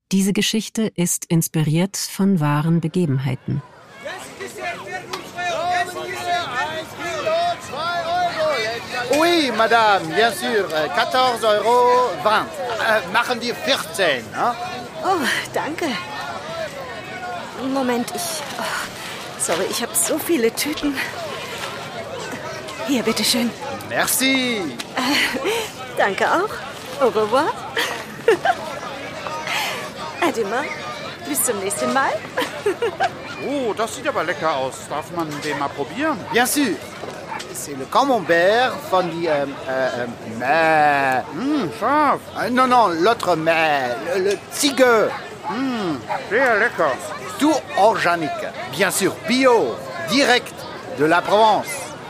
Diese Geschichte ist inspiriert von wahren Begebenheiten. Oui, madame, bien sûr. 14,20 €. Machen wir 14, hein? Oh, danke. Moment, sorry, ich habe so viele Tüten. Hier, bitteschön. Merci. Danke auch. Au revoir. Adema, bis zum nächsten Mal. Oh, das sieht aber lecker aus. Darf man den mal probieren? Bien sûr. C'est le camembert von die mais. Scharf. Non, l'autre mais. Le Ziege. Sehr lecker. Tout organique. Bien sûr, bio. Direct de la Provence.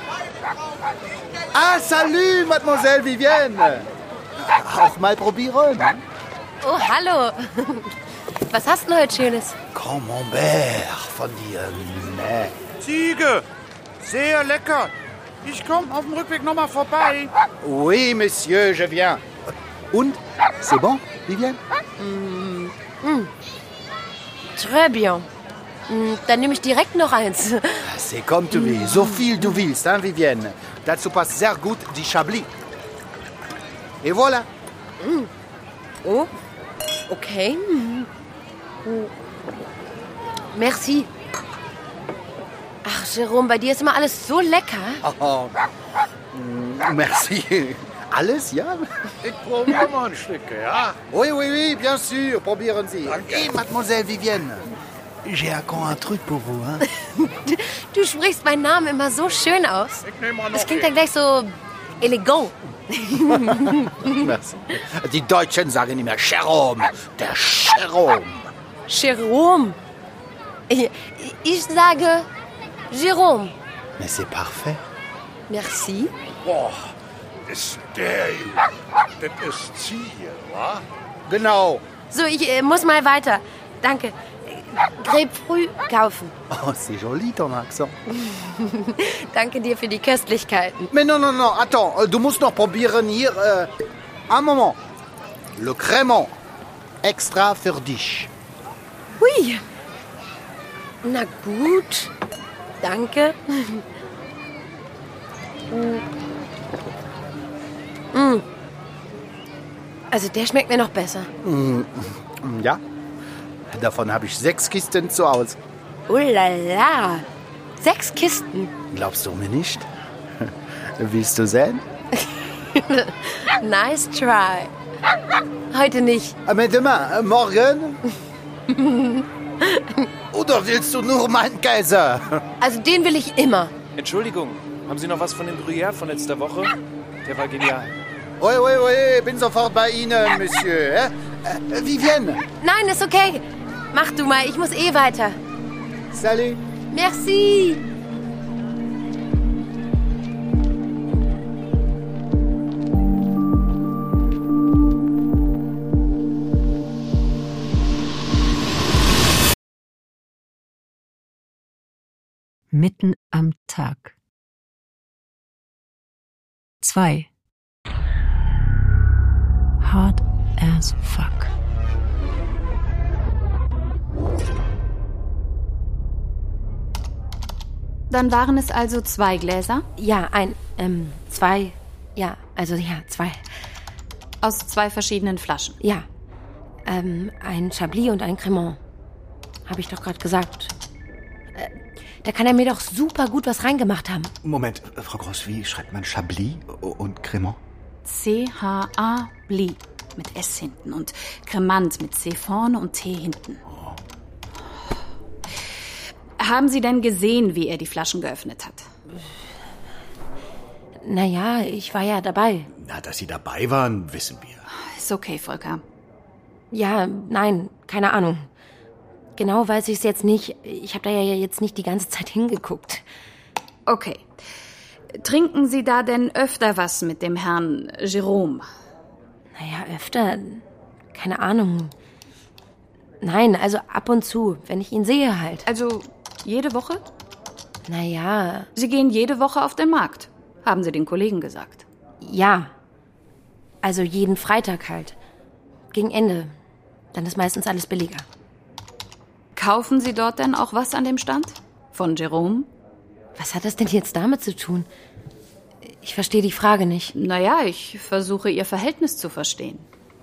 Ah, salut, Mademoiselle Vivienne. Auch mal probieren. Oh, hallo. Was hast du denn heute Schönes? Camembert von die mais. Ziege. Sehr lecker. Ich komme auf dem Rückweg nochmal vorbei. Oui, monsieur, je viens. Und? C'est bon, Vivienne? Très bien. Dann nehme ich direkt noch eins. C'est comme tu veux. So viel du willst, hein, Vivienne. Dazu passt sehr gut die Chablis. Et voilà. Oh, okay. Merci. Ach, Jerome, bei dir ist immer alles so lecker. Oh, merci. Alles, ja? Ich probiere mal ein Stück, ja? Oui, bien sûr. Probieren Sie. Et Mademoiselle Vivienne, j'ai encore un truc pour vous, hein? Du sprichst meinen Namen immer so schön aus. Ich nehme mal noch Das klingt dann gleich so elegant. Merci. Die Deutschen sagen immer Jerome. Der Jerome. Jerome. Ich sage Jerome. Mais c'est parfait. Merci. Boah, ist der hier. Das ist Ziege, wa? Genau. So, ich muss mal weiter. Danke. Grapefruit kaufen. Oh, c'est joli, ton accent. Danke dir für die Köstlichkeiten. Mais non, attends. Du musst noch probieren hier. Un moment. Le crémant. Extra für dich. Hui. Na gut. Danke. Also der schmeckt mir noch besser. Ja. Davon habe ich 6 Kisten zu Hause. Oh la la. 6 Kisten. Glaubst du mir nicht? Willst du sehen? Nice try. Heute nicht. Aber demain, morgen? Oder willst du nur meinen Käse? Also den will ich immer. Entschuldigung, haben Sie noch was von dem Gruyère von letzter Woche? Der war genial. Oui, bin sofort bei Ihnen, Monsieur. Vivienne. Nein, ist okay. Mach du mal, ich muss weiter. Salut. Merci. Mitten am Tag. 2. Hard as fuck. Dann waren es also 2 Gläser? Ja, 2. Ja, also ja, 2. Aus 2 verschiedenen Flaschen? Ja. Ein Chablis und ein Cremant. Habe ich doch gerade gesagt. Da kann er mir doch super gut was reingemacht haben. Moment, Frau Groß, wie schreibt man Chablis und Cremant? C-H-A-Bli mit S hinten und Cremant mit C vorne und T hinten. Oh. Haben Sie denn gesehen, wie er die Flaschen geöffnet hat? Naja, ich war ja dabei. Na, dass Sie dabei waren, wissen wir. Ist okay, Volker. Ja, nein, keine Ahnung. Genau weiß ich es jetzt nicht. Ich habe da ja jetzt nicht die ganze Zeit hingeguckt. Okay. Trinken Sie da denn öfter was mit dem Herrn Jerome? Naja, öfter. Keine Ahnung. Nein, also ab und zu, wenn ich ihn sehe halt. Also jede Woche? Naja. Sie gehen jede Woche auf den Markt, haben Sie den Kollegen gesagt. Ja. Also jeden Freitag halt. Gegen Ende. Dann ist meistens alles billiger. Kaufen Sie dort denn auch was an dem Stand? Von Jerome? Was hat das denn jetzt damit zu tun? Ich verstehe die Frage nicht. Naja, ich versuche, Ihr Verhältnis zu verstehen.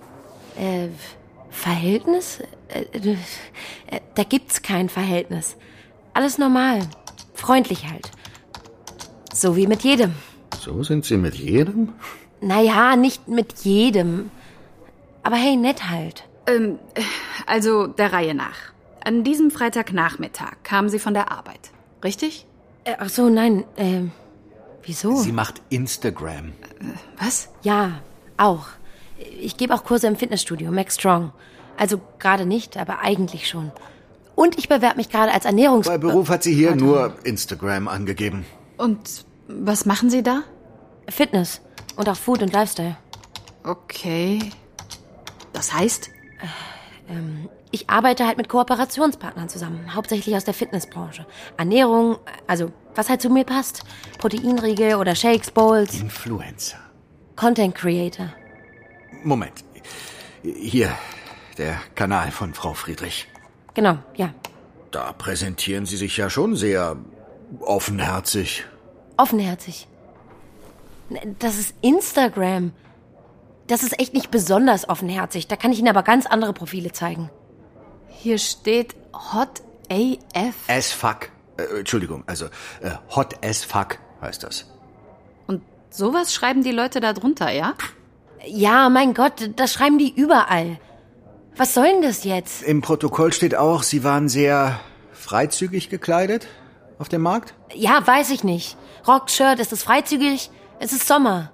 Verhältnis? Da gibt's kein Verhältnis. Alles normal. Freundlich halt. So wie mit jedem. So sind Sie mit jedem? Naja, nicht mit jedem. Aber hey, nett halt. Also der Reihe nach. An diesem Freitagnachmittag kamen Sie von der Arbeit, richtig? Ach so, nein. Wieso? Sie macht Instagram. Was? Ja, auch. Ich gebe auch Kurse im Fitnessstudio, Max Strong. Also gerade nicht, aber eigentlich schon. Und ich bewerbe mich gerade als Bei Beruf hat sie hier nur Instagram angegeben. Und was machen Sie da? Fitness und auch Food und Lifestyle. Okay. Das heißt? Ich arbeite halt mit Kooperationspartnern zusammen, hauptsächlich aus der Fitnessbranche. Ernährung, also was halt zu mir passt. Proteinriegel oder Shakes, Bowls. Influencer. Content Creator. Moment. Hier, der Kanal von Frau Friedrich. Genau, ja. Da präsentieren Sie sich ja schon sehr offenherzig. Offenherzig. Das ist Instagram. Das ist echt nicht besonders offenherzig. Da kann ich Ihnen aber ganz andere Profile zeigen. Hier steht Hot AF. As fuck. Entschuldigung, also Hot as fuck heißt das. Und sowas schreiben die Leute da drunter, ja? Ja, mein Gott, das schreiben die überall. Was soll denn das jetzt? Im Protokoll steht auch, Sie waren sehr freizügig gekleidet auf dem Markt? Ja, weiß ich nicht. Rock, Shirt, ist es freizügig? Es ist Sommer.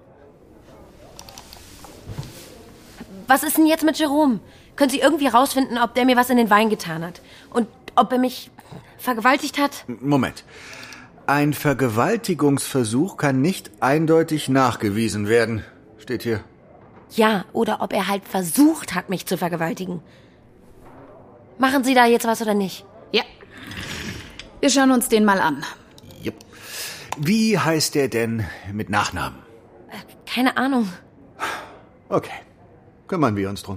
Was ist denn jetzt mit Jerome? Können Sie irgendwie rausfinden, ob der mir was in den Wein getan hat? Und ob er mich vergewaltigt hat? Moment. Ein Vergewaltigungsversuch kann nicht eindeutig nachgewiesen werden. Steht hier. Ja, oder ob er halt versucht hat, mich zu vergewaltigen. Machen Sie da jetzt was oder nicht? Ja. Wir schauen uns den mal an. Jupp. Wie heißt der denn mit Nachnamen? Keine Ahnung. Okay. Kümmern wir uns drum.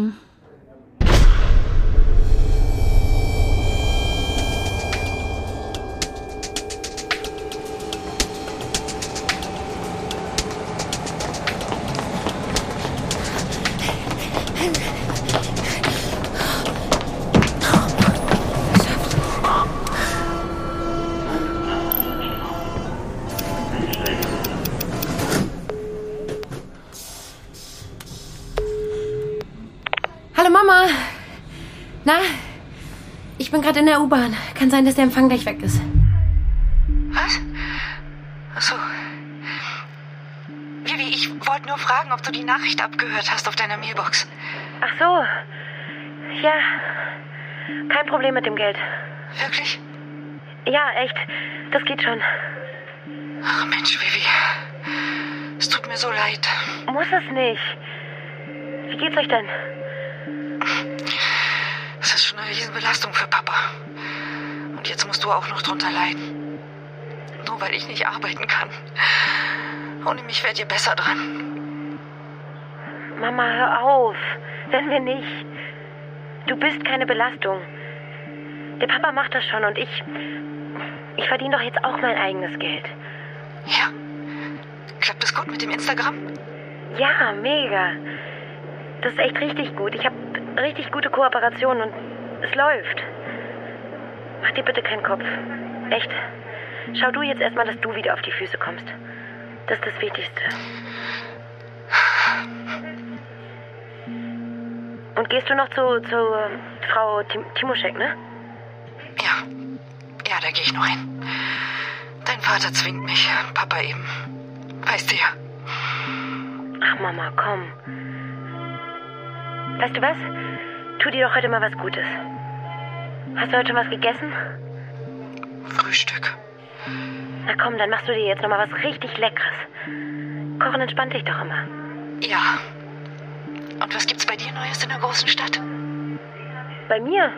Hallo Mama. Na? Ich bin gerade in der U-Bahn. Kann sein, dass der Empfang gleich weg ist. Was? Ach so. Vivi, ich wollte nur fragen, ob du die Nachricht abgehört hast auf deiner Mailbox. Ach so. Ja. Kein Problem mit dem Geld. Wirklich? Ja, echt. Das geht schon. Ach Mensch, Vivi. Es tut mir so leid. Muss es nicht. Wie geht's euch denn? Das ist schon eine Riesenbelastung für Papa. Und jetzt musst du auch noch drunter leiden. Nur weil ich nicht arbeiten kann. Ohne mich wärt ihr besser dran. Mama, hör auf. Wenn wir nicht. Du bist keine Belastung. Der Papa macht das schon und ich verdiene doch jetzt auch mein eigenes Geld. Ja. Klappt es gut mit dem Instagram? Ja, mega. Das ist echt richtig gut. Ich habe richtig gute Kooperationen und es läuft. Mach dir bitte keinen Kopf. Echt. Schau du jetzt erstmal, dass du wieder auf die Füße kommst. Das ist das Wichtigste. Und gehst du noch zu Frau Timoschek, ne? Ja. Ja, da gehe ich noch hin. Dein Vater zwingt mich. Papa eben. Weißt du ja. Ach, Mama, komm. Weißt du was? Tu dir doch heute mal was Gutes. Hast du heute schon was gegessen? Frühstück. Na komm, dann machst du dir jetzt noch mal was richtig Leckeres. Kochen entspannt dich doch immer. Ja. Und was gibt's bei dir Neues in der großen Stadt? Bei mir?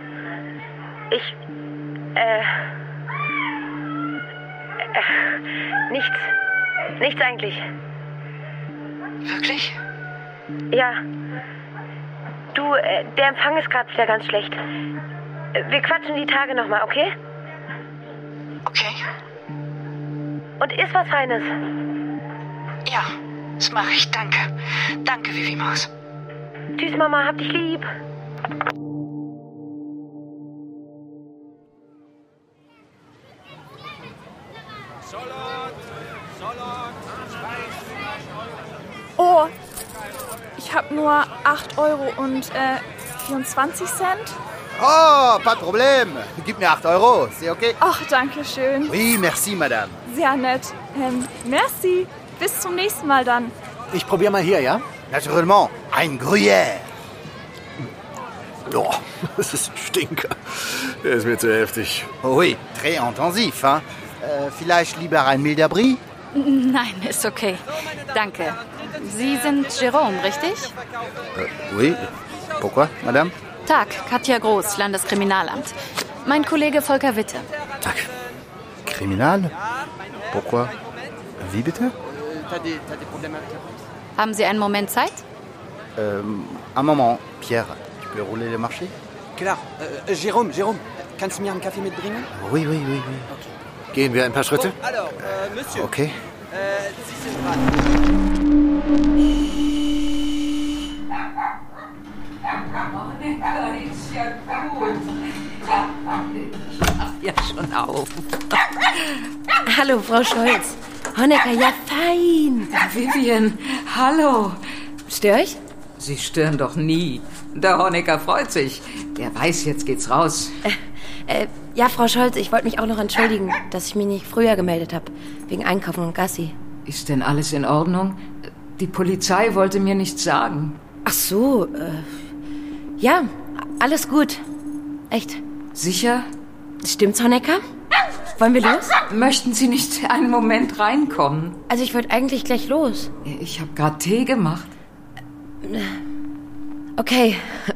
Nichts. Nichts eigentlich. Wirklich? Ja. Du, der Empfang ist gerade wieder ganz schlecht. Wir quatschen die Tage nochmal, okay? Okay. Und iss was Feines. Ja, das mache ich. Danke. Danke, Vivi Maus. Tschüss, Mama. Hab dich lieb. Oh, ich habe nur 8 Euro und 24 Cent. Oh, pas de problème. Gib mir 8 Euro, c'est okay? Ach, danke schön. Oui, merci, madame. Sehr nett. Merci. Bis zum nächsten Mal dann. Ich probiere mal hier, ja? Naturellement, ein Gruyère. Oh, das ist ein Stinker. Der ist mir zu heftig. Oh oui, très intensif, hein? Vielleicht lieber ein milder Brie? Nein, ist okay. Danke. Sie sind Jérôme, richtig? Oui. Pourquoi, madame? Tag, Katja Groß, Landeskriminalamt. Mein Kollege Volker Witte. Tag. Kriminal? Pourquoi? Wie bitte? Haben Sie einen Moment Zeit? Un moment, Pierre. Tu peux rouler le marché? Klar. Jérôme, kannst du mir einen Kaffee mitbringen? Oui. Okay. Gehen wir ein paar Schritte? Alors, Monsieur. Okay. Sie sind dran. Ja, schon auf. Hallo, Frau Scholz. Honecker, ja fein. Vivian, hallo. Stör ich? Sie stören doch nie. Der Honecker freut sich. Der weiß, jetzt geht's raus. Ja, Frau Scholz, ich wollte mich auch noch entschuldigen, dass ich mich nicht früher gemeldet habe. Wegen Einkaufen und Gassi. Ist denn alles in Ordnung? Die Polizei wollte mir nichts sagen. Ach so, ja, alles gut. Echt. Sicher? Stimmt's, Honecker? Wollen wir los? Möchten Sie nicht einen Moment reinkommen? Also ich wollte eigentlich gleich los. Ich habe gerade Tee gemacht. Okay.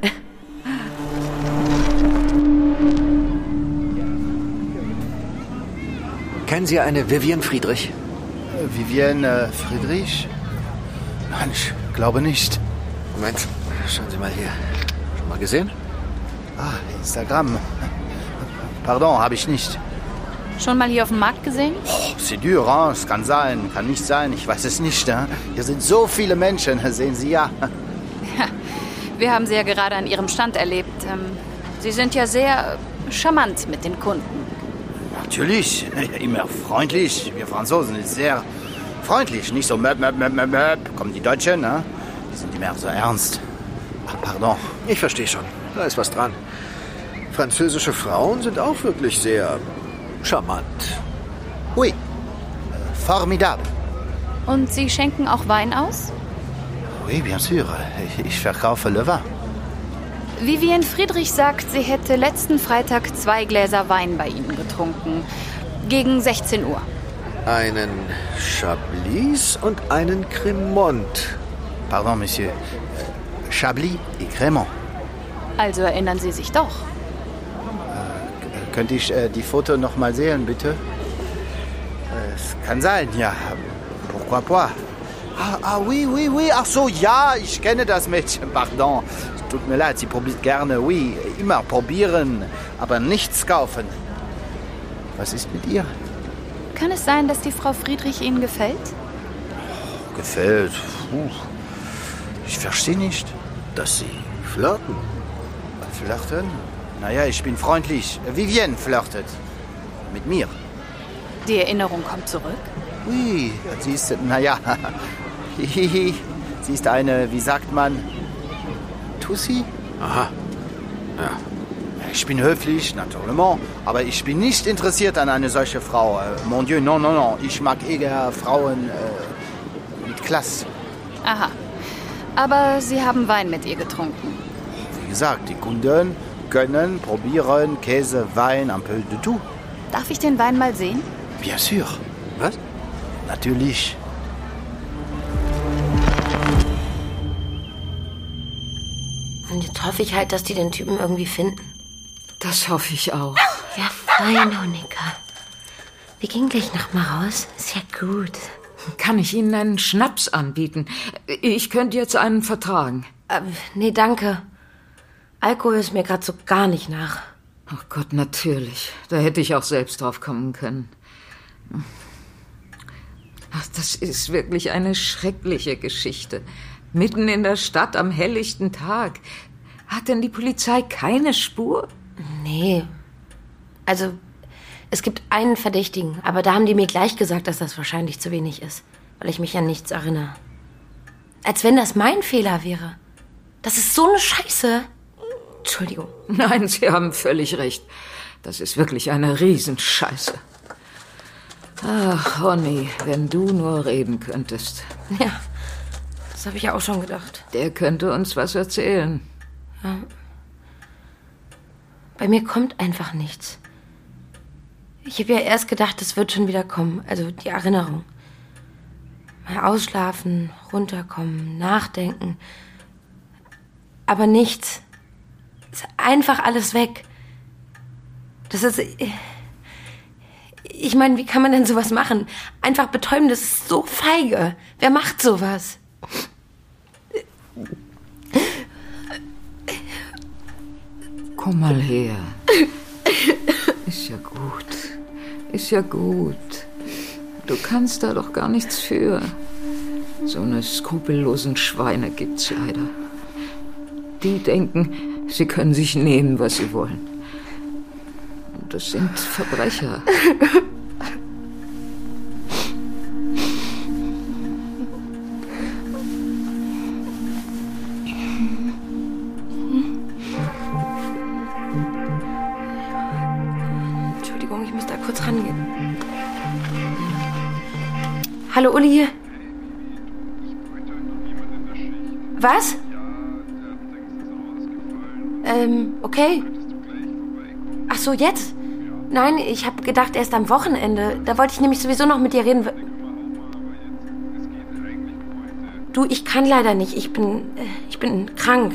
Kennen Sie eine Vivian Friedrich? Vivienne Friedrich? Nein, ich glaube nicht. Moment, schauen Sie mal hier. Schon mal gesehen? Ah, Instagram. Pardon, habe ich nicht. Schon mal hier auf dem Markt gesehen? Oh, c'est dur, hein? Es kann sein, kann nicht sein, ich weiß es nicht. Hein? Hier sind so viele Menschen, sehen Sie ja. Ja, wir haben Sie ja gerade an Ihrem Stand erlebt. Sie sind ja sehr charmant mit den Kunden. Natürlich, immer freundlich. Wir Franzosen sind sehr freundlich, nicht so möp. Kommen die Deutschen, ne? Die sind immer so ernst. Ach, pardon. Ich verstehe schon. Da ist was dran. Französische Frauen sind auch wirklich sehr charmant. Oui, formidable. Und Sie schenken auch Wein aus? Oui, bien sûr. Ich verkaufe Le Vin. Vivian Friedrich sagt, sie hätte letzten Freitag 2 Gläser Wein bei Ihnen getrunken. Gegen 16 Uhr. Einen Chablis und einen Cremant. Pardon, Monsieur. Chablis et Cremant. Also erinnern Sie sich doch. Könnte ich die Foto noch mal sehen, bitte? Es kann sein, ja. Pourquoi pas? Oui. Ach so, ja, ich kenne das Mädchen. Pardon. Tut mir leid, sie probiert gerne. Oui, immer probieren, aber nichts kaufen. Was ist mit ihr? Kann es sein, dass die Frau Friedrich Ihnen gefällt? Gefällt? Ich verstehe nicht. Dass Sie flirten. Flirten? Naja, ich bin freundlich. Vivienne flirtet. Mit mir. Die Erinnerung kommt zurück? Oui, sie ist, naja, sie ist eine, wie sagt man, Tussi? Aha, ja. Ich bin höflich, naturellement, aber ich bin nicht interessiert an eine solche Frau. Mon Dieu, non. Ich mag eher Frauen mit Klasse. Aha. Aber Sie haben Wein mit ihr getrunken. Wie gesagt, die Kunden können probieren Käse, Wein, un peu de tout. Darf ich den Wein mal sehen? Bien sûr. Was? Natürlich. Und jetzt hoffe ich halt, dass die den Typen irgendwie finden. Das hoffe ich auch. Ja, fein, Honecker. Wir gehen gleich noch mal raus. Ist ja gut. Kann ich Ihnen einen Schnaps anbieten? Ich könnte jetzt einen vertragen. Nee, danke. Alkohol ist mir gerade so gar nicht nach. Ach Gott, natürlich. Da hätte ich auch selbst drauf kommen können. Ach, das ist wirklich eine schreckliche Geschichte. Mitten in der Stadt am helllichten Tag. Hat denn die Polizei keine Spur? Nee. Also, es gibt einen Verdächtigen, aber da haben die mir gleich gesagt, dass das wahrscheinlich zu wenig ist, weil ich mich an nichts erinnere. Als wenn das mein Fehler wäre. Das ist so eine Scheiße. Entschuldigung. Nein, Sie haben völlig recht. Das ist wirklich eine Riesenscheiße. Ach, Honey, wenn du nur reden könntest. Ja, das habe ich ja auch schon gedacht. Der könnte uns was erzählen. Ja. Bei mir kommt einfach nichts. Ich habe ja erst gedacht, es wird schon wieder kommen. Also die Erinnerung. Mal ausschlafen, runterkommen, nachdenken. Aber nichts. Ist einfach alles weg. Das ist... Ich meine, wie kann man denn sowas machen? Einfach betäuben, das ist so feige. Wer macht sowas? Komm mal her. Ist ja gut. Ist ja gut. Du kannst da doch gar nichts für. So eine skrupellosen Schweine gibt's leider. Die denken, sie können sich nehmen, was sie wollen. Und das sind Verbrecher. Entschuldigung, ich muss da kurz rangehen. Hallo, Uli. Was? Okay. Ach so, jetzt? Nein, ich habe gedacht, erst am Wochenende. Da wollte ich nämlich sowieso noch mit dir reden. Du, ich kann leider nicht. Ich bin krank.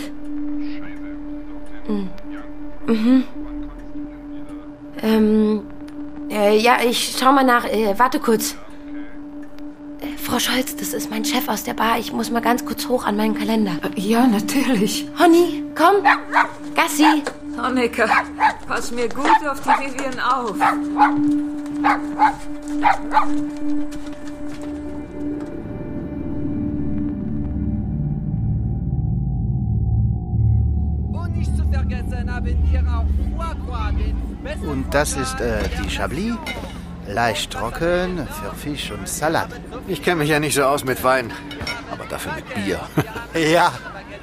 Ja, ich schau mal nach. Warte kurz. Frau Scholz, das ist mein Chef aus der Bar. Ich muss mal ganz kurz hoch an meinen Kalender. Ja, natürlich. Honey, komm. Gassi. Honecker, pass mir gut auf die Vivian auf. Und nicht zu vergessen haben wir auch Foie Gras, den besten Und das ist die Chablis. Leicht trocken für Fisch und Salat. Ich kenne mich ja nicht so aus mit Wein, aber dafür mit Bier. Ja.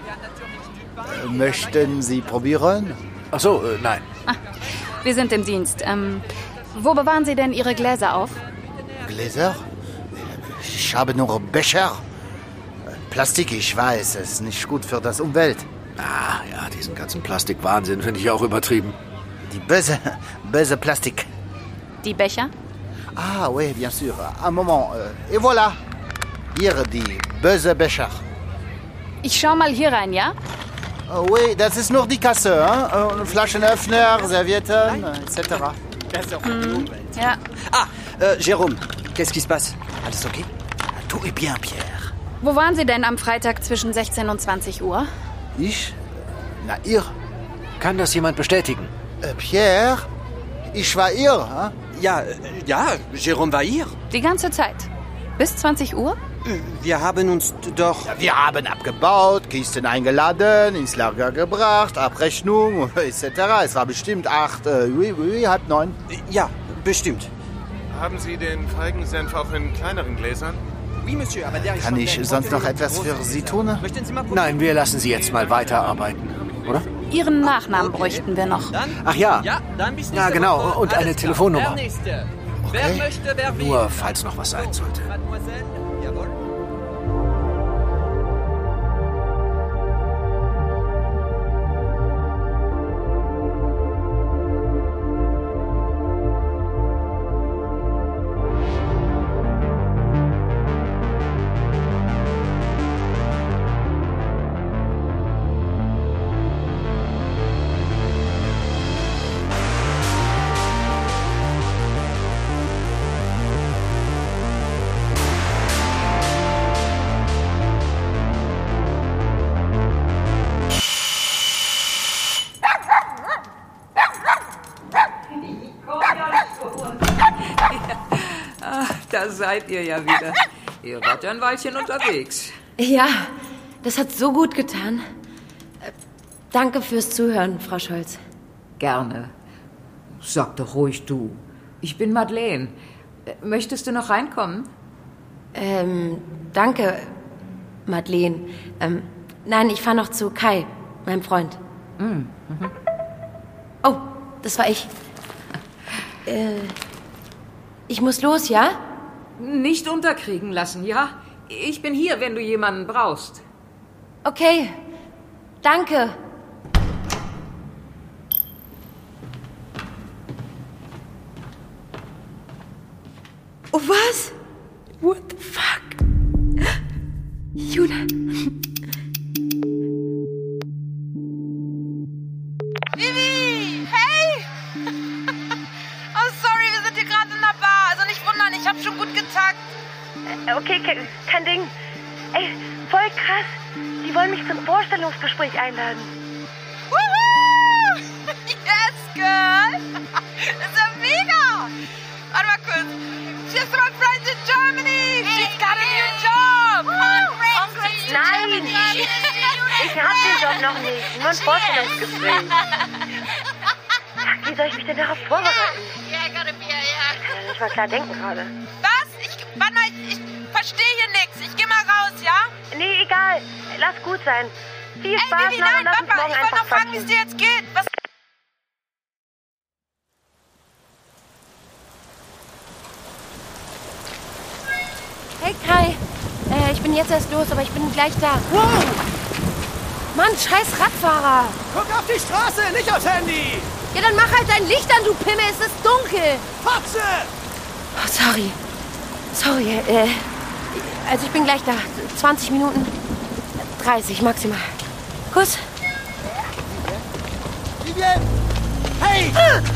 Möchten Sie probieren? Ach so, nein. Wir sind im Dienst. Wo bewahren Sie denn Ihre Gläser auf? Gläser? Ich habe nur Becher. Plastik, ich weiß, ist nicht gut für das Umwelt. Ah, ja, diesen ganzen Plastikwahnsinn finde ich auch übertrieben. Die böse Plastik. Die Becher? Ah, oui, bien sûr. Un moment. Et voilà. Hier, die böse Becher. Ich schau mal hier rein, ja? Oui, das ist nur die Kasse, hein? Flaschenöffner, Servietten, etc. Ja. Ah, Jérôme, qu'est-ce qui se passe? Alles okay? Tout est bien, Pierre. Wo waren Sie denn am Freitag zwischen 16 und 20 Uhr? Ich? Na, ihr? Kann das jemand bestätigen? Pierre? Ich war ihr, hein? Ja, Jérôme war hier. Die ganze Zeit. Bis 20 Uhr? Wir haben uns doch... Ja, wir haben abgebaut, Kisten eingeladen, ins Lager gebracht, Abrechnung, etc. Es war bestimmt 8, 8:30. Ja, bestimmt. Haben Sie den Feigensenf auch in kleineren Gläsern? Oui, Monsieur, aber der Kann ich sonst noch etwas für Sie tun? Nein, wir lassen Sie jetzt mal weiterarbeiten, oder? Ihren Nachnamen bräuchten wir noch. Ach ja. dann bis Ja, genau. Und eine Telefonnummer. Wer möchte, wer will. Nur, falls noch was sein sollte. Mademoiselle, jawohl. da seid ihr ja wieder. Ihr wart ja ein Weilchen unterwegs. Ja, das hat so gut getan. Danke fürs Zuhören, Frau Scholz. Gerne. Sag doch ruhig du. Ich bin Madeleine. Möchtest du noch reinkommen? Danke, Madeleine. Nein, ich fahre noch zu Kai, meinem Freund. Oh, das war ich. Ich muss los, ja? Nicht unterkriegen lassen, ja? Ich bin hier, wenn du jemanden brauchst. Okay, danke. Oh, was? What the fuck? Juna. Vivi! Hey! Oh, sorry, wir sind hier gerade in der Bar. Also nicht wundern, ich hab schon gut getagt. Okay, kein Ding. Ey, voll krass. Die wollen mich zum Vorstellungsgespräch einladen. Woohoo! Yes, girl! Das ist ja mega! Warte mal kurz. She's my friend in Germany! She's got a new job! Nein! Ich hab den Job noch nicht. Nur ein Vorstellungsgespräch. Wie soll ich mich denn darauf vorbereiten? Ich kann ja nicht mal klar denken gerade. Was? Warte mal, ich verstehe hier nichts. Ich geh mal raus, ja? Nee, egal. Lass gut sein. Viel Spaß Vivi, noch nein, und lass uns Papa, morgen ich wollte einfach noch fragen, wie es quatschen. dir jetzt geht. Was? Hey Kai, ich bin jetzt erst los, aber ich bin gleich da. Wow! Mann, scheiß Radfahrer! Guck auf die Straße, nicht aufs Handy! Ja, dann mach halt dein Licht an, du Pimmel, es ist dunkel! Fotze! Oh, sorry. Sorry, also ich bin gleich da. 20 Minuten. 30 maximal. Kuss. Vivienne! Hey!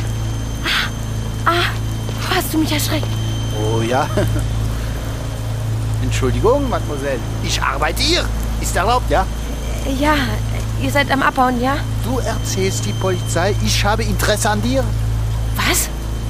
Hast du mich erschreckt? Oh ja. Entschuldigung, Mademoiselle. Ich arbeite hier. Ist erlaubt, ja? Ja, ihr seid am Abhauen, ja? Du erzählst die Polizei, ich habe Interesse an dir. Was?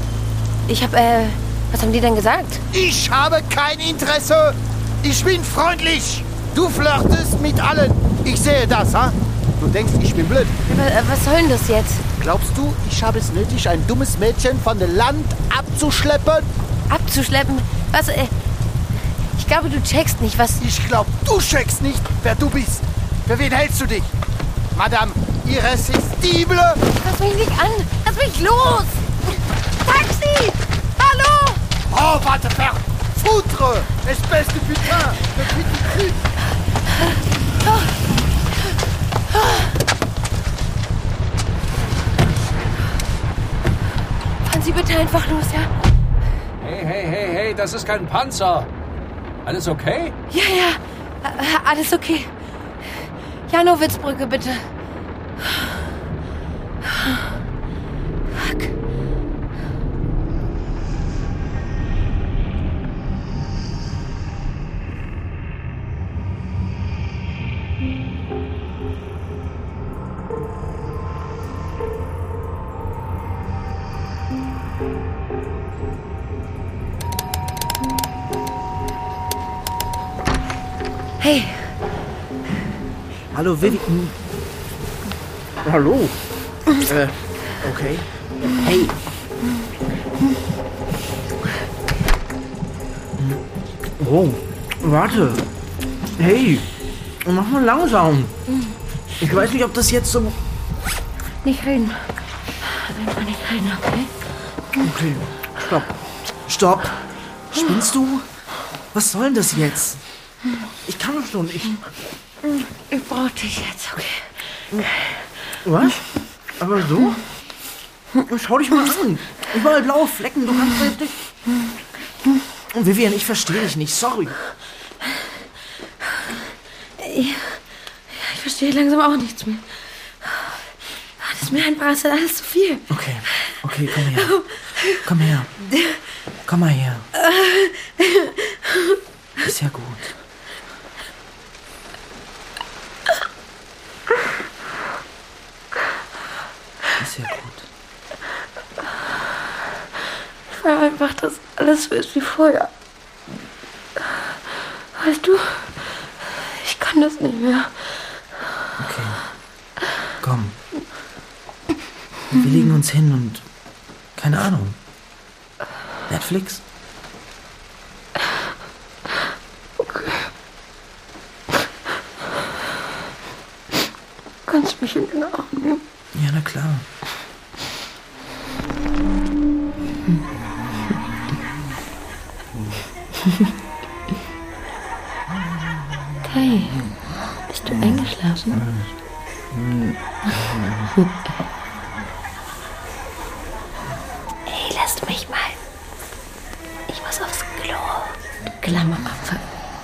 Was haben die denn gesagt? Ich habe kein Interesse. Ich bin freundlich. Du flirtest mit allen. Ich sehe das, ha? Du denkst, ich bin blöd. Was soll denn das jetzt? Glaubst du, ich habe es nötig, ein dummes Mädchen von dem Land abzuschleppen? Abzuschleppen? Was, Ich glaube, du checkst nicht, was... Ich glaube, du checkst nicht, wer du bist. Für wen hältst du dich? Madame Irresistible? Lass mich nicht an! Lass mich los! Taxi! Hallo! Oh, warte, faire foutre! Espèce de putain! De petit Fahren Sie bitte einfach los, ja? Hey, das ist kein Panzer. Alles okay? Ja, alles okay. Janowitzbrücke, bitte. Fuck. Hey. Hallo, Vivi. Hallo. Okay. Hey. Oh, warte. Hey, mach mal langsam. Ich weiß nicht, ob das jetzt so... Nicht reden. Einfach nicht reden, okay? Okay, stopp. Stopp. Spinnst du? Was soll denn das jetzt? Ich kann doch schon nicht. Ich brauch dich jetzt, okay? Was? Aber so? Schau dich mal an. Überall blaue Flecken, du kannst jetzt nicht... Vivian, ich verstehe dich nicht, sorry. Ich verstehe langsam auch nichts mehr. Das ist mir einfach alles zu viel. Okay, komm her. Komm her. Komm mal her. Ist ja gut. Ist ja gut. Ich will einfach, dass alles so ist wie vorher. Weißt du, ich kann das nicht mehr. Okay. Komm. Wir legen uns hin und... keine Ahnung. Netflix? Okay. Kannst du mich in den Arm nehmen? Ja, na klar. Kai, bist du eingeschlafen? Hey, lasst mich mal. Ich muss aufs Klo. Klammerapfel.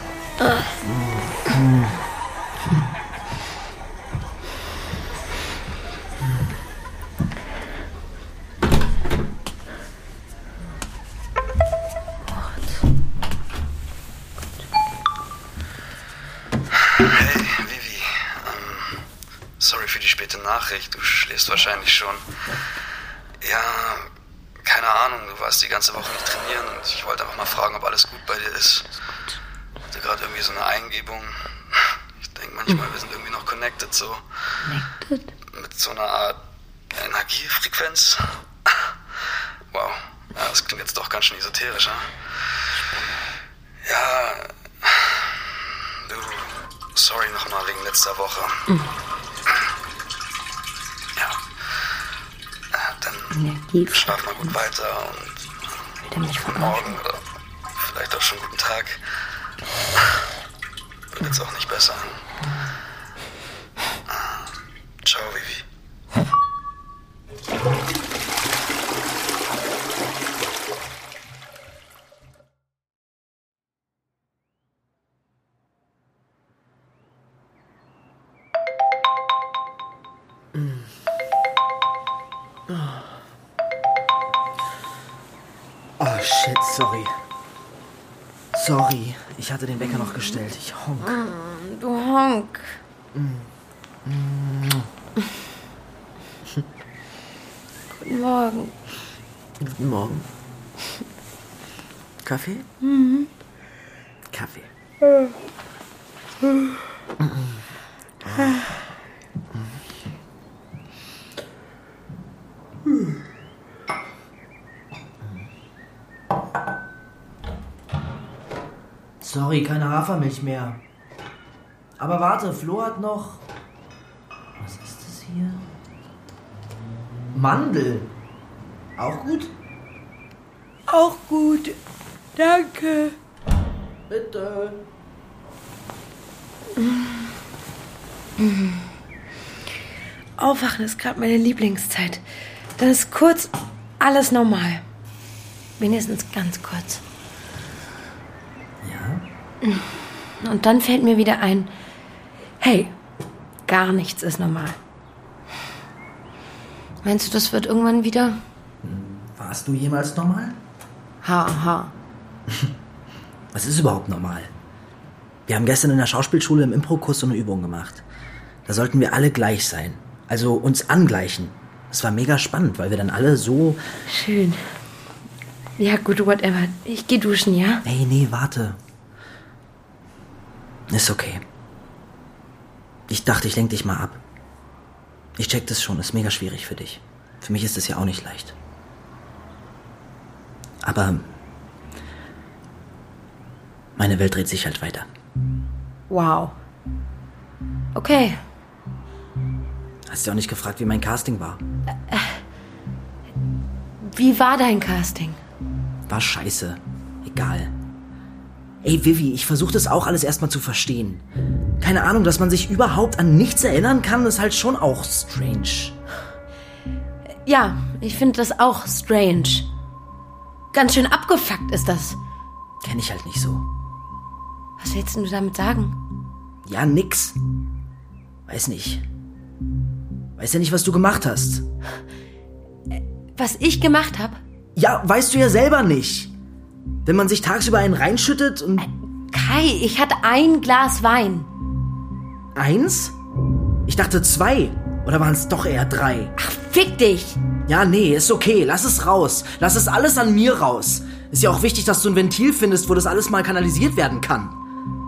Sorry für die späte Nachricht, du schläfst wahrscheinlich schon. Ja, keine Ahnung, du warst die ganze Woche nicht trainieren und ich wollte einfach mal fragen, ob alles gut bei dir ist. Ich hatte gerade irgendwie so eine Eingebung. Ich denke manchmal, wir sind irgendwie noch connected so. Connected? Mit so einer Art Energiefrequenz. Wow, ja, das klingt jetzt doch ganz schön esoterisch, ne? Ja, du, sorry nochmal wegen letzter Woche. Dann schlaf mal gut weiter und guten Morgen oder vielleicht auch schon guten Tag. Wird jetzt auch nicht besser. Ciao, Vivi. Oh, shit, sorry. Sorry, ich hatte den Wecker noch gestellt. Ich honk. Du Honk. Guten Morgen. Guten Morgen. Kaffee? Kaffee. Sorry, keine Hafermilch mehr. Aber warte, Flo hat noch... Was ist das hier? Mandel. Auch gut? Auch gut. Danke. Bitte. Aufwachen ist gerade meine Lieblingszeit. Dann ist kurz alles normal. Wenigstens ganz kurz. Ja? Und dann fällt mir wieder ein, hey, gar nichts ist normal. Meinst du, das wird irgendwann wieder? Warst du jemals normal? Ha. Was ist überhaupt normal? Wir haben gestern in der Schauspielschule im Impro-Kurs so eine Übung gemacht. Da sollten wir alle gleich sein. Also uns angleichen. Das war mega spannend, weil wir dann alle so... Schön. Ja, gut, whatever. Ich geh duschen, ja? Ey, nee, warte. Ist okay. Ich dachte, ich lenk dich mal ab. Ich check das schon, ist mega schwierig für dich. Für mich ist das ja auch nicht leicht. Aber meine Welt dreht sich halt weiter. Wow. Okay. Hast du auch nicht gefragt, wie mein Casting war? Wie war dein Casting? War scheiße. Egal. Ey, Vivi, ich versuche das auch alles erstmal zu verstehen. Keine Ahnung, dass man sich überhaupt an nichts erinnern kann, ist halt schon auch strange. Ja, ich finde das auch strange. Ganz schön abgefuckt ist das. Kenn ich halt nicht so. Was willst du damit sagen? Ja, nix. Weiß nicht. Weiß ja nicht, was du gemacht hast. Was ich gemacht habe? Ja, weißt du ja selber nicht. Wenn man sich tagsüber einen reinschüttet und... Kai, ich hatte ein Glas Wein. 1? Ich dachte 2. Oder waren es doch eher 3? Ach, fick dich. Ja, nee, ist okay. Lass es raus. Lass es alles an mir raus. Ist ja auch wichtig, dass du ein Ventil findest, wo das alles mal kanalisiert werden kann.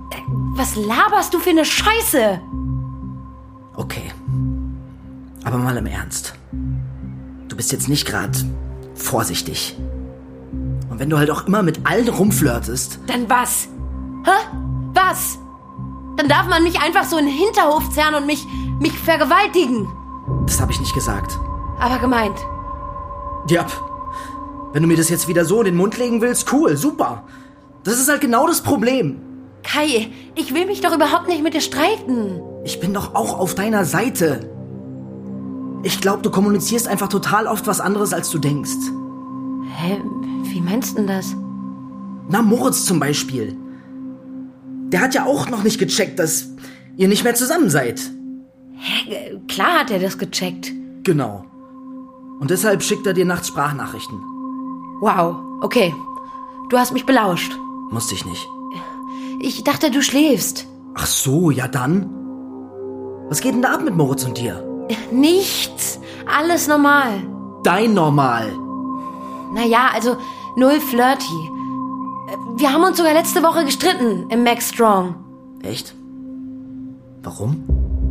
Was laberst du für eine Scheiße? Okay. Aber mal im Ernst. Du bist jetzt nicht gerade vorsichtig. Und wenn du halt auch immer mit allen rumflirtest... Dann was? Hä? Was? Dann darf man mich einfach so in den Hinterhof zerren und mich vergewaltigen. Das habe ich nicht gesagt. Aber gemeint. Ja. Wenn du mir das jetzt wieder so in den Mund legen willst, cool, super. Das ist halt genau das Problem. Kai, ich will mich doch überhaupt nicht mit dir streiten. Ich bin doch auch auf deiner Seite. Ich glaube, du kommunizierst einfach total oft was anderes, als du denkst. Hä? Wie meinst du denn das? Na, Moritz zum Beispiel. Der hat ja auch noch nicht gecheckt, dass ihr nicht mehr zusammen seid. Hä? Klar hat er das gecheckt. Genau. Und deshalb schickt er dir nachts Sprachnachrichten. Wow, okay. Du hast mich belauscht. Musste ich nicht. Ich dachte, du schläfst. Ach so, ja dann. Was geht denn da ab mit Moritz und dir? Nichts. Alles normal. Dein Normal. Naja, also null flirty. Wir haben uns sogar letzte Woche gestritten im Max Strong. Echt? Warum?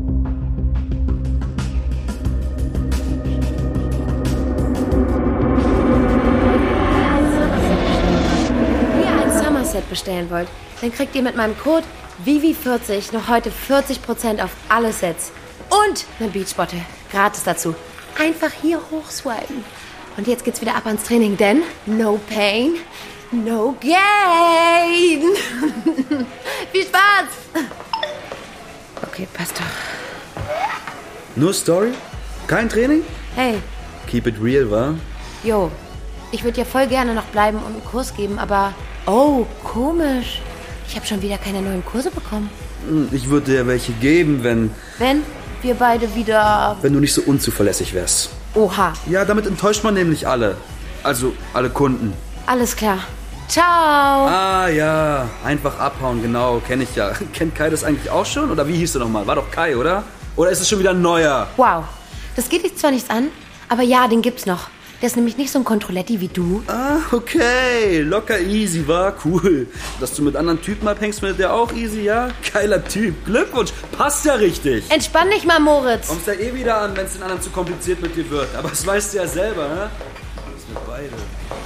Wenn ihr ein Summerset bestellen wollt, dann kriegt ihr mit meinem Code VIVI40 noch heute 40% auf alle Sets. Und eine Beachbottle. Gratis dazu. Einfach hier hochswipen. Und jetzt geht's wieder ab ans Training, denn no pain, no gain. Viel Spaß. Okay, passt doch. Nur Story? Kein Training? Hey. Keep it real, wa? Jo, ich würde ja voll gerne noch bleiben und einen Kurs geben, aber... Oh, komisch. Ich habe schon wieder keine neuen Kurse bekommen. Ich würde dir welche geben, wenn... Wenn wir beide wieder... Wenn du nicht so unzuverlässig wärst. Oha. Ja, damit enttäuscht man nämlich alle. Also, alle Kunden. Alles klar. Ciao. Ah, ja. Einfach abhauen, genau. Kenn ich ja. Kennt Kai das eigentlich auch schon? Oder wie hieß du nochmal? War doch Kai, oder? Oder ist es schon wieder ein neuer? Wow. Das geht dich zwar nichts an, aber ja, den gibt's noch. Der ist nämlich nicht so ein Kontrolletti wie du. Ah, okay. Locker easy, war cool. Dass du mit anderen Typen abhängst, findet der auch easy, ja? Geiler Typ. Glückwunsch. Passt ja richtig. Entspann dich mal, Moritz. Kommst ja eh wieder an, wenn es den anderen zu kompliziert mit dir wird. Aber das weißt du ja selber, ne? Das sind wir beide.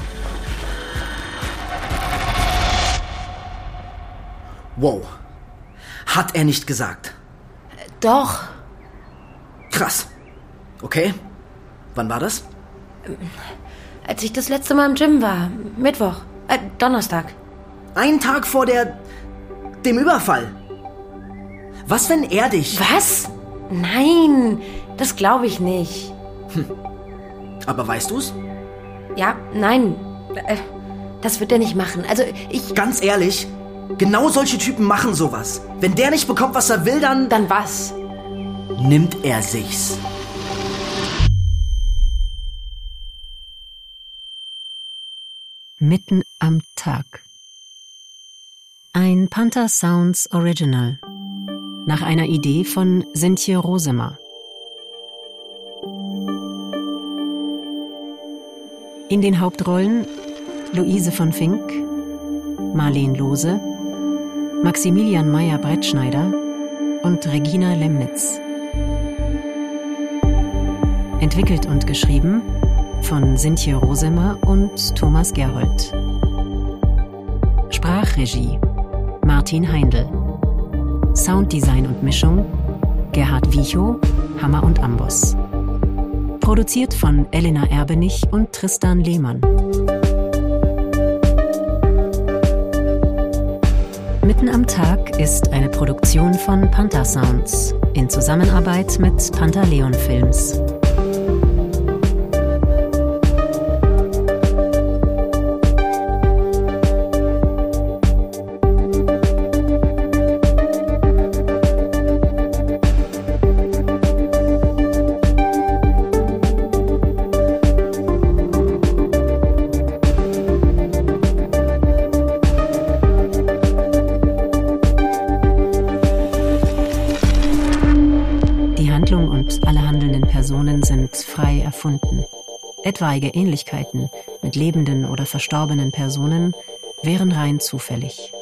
Wow. Hat er nicht gesagt? Doch. Krass. Okay. Wann war das? Als ich das letzte Mal im Gym war. Mittwoch. Donnerstag. Einen Tag vor dem Überfall. Was, wenn er dich... Was? Nein, das glaube ich nicht. Aber weißt du's? Ja, nein. Das wird er nicht machen. Also ich... Ganz ehrlich, genau solche Typen machen sowas. Wenn der nicht bekommt, was er will, dann... Dann was? Nimmt er sich's. Mitten am Tag. Ein Panther Sounds Original. Nach einer Idee von Sintje Rosemer. In den Hauptrollen Luise von Fink, Marleen Lohse, Maximilian Meyer-Brettschneider und Regina Lemnitz. Entwickelt und geschrieben von Sintje Rosemer und Thomas Gerhold. Sprachregie Martin Heindl. Sounddesign und Mischung Gerhard Wiechow, Hammer und Amboss. Produziert von Elena Erbenich und Tristan Lehmann. Mitten am Tag ist eine Produktion von Panther Sounds in Zusammenarbeit mit Pantaleon Films. Frei erfunden. Etwaige Ähnlichkeiten mit lebenden oder verstorbenen Personen wären rein zufällig.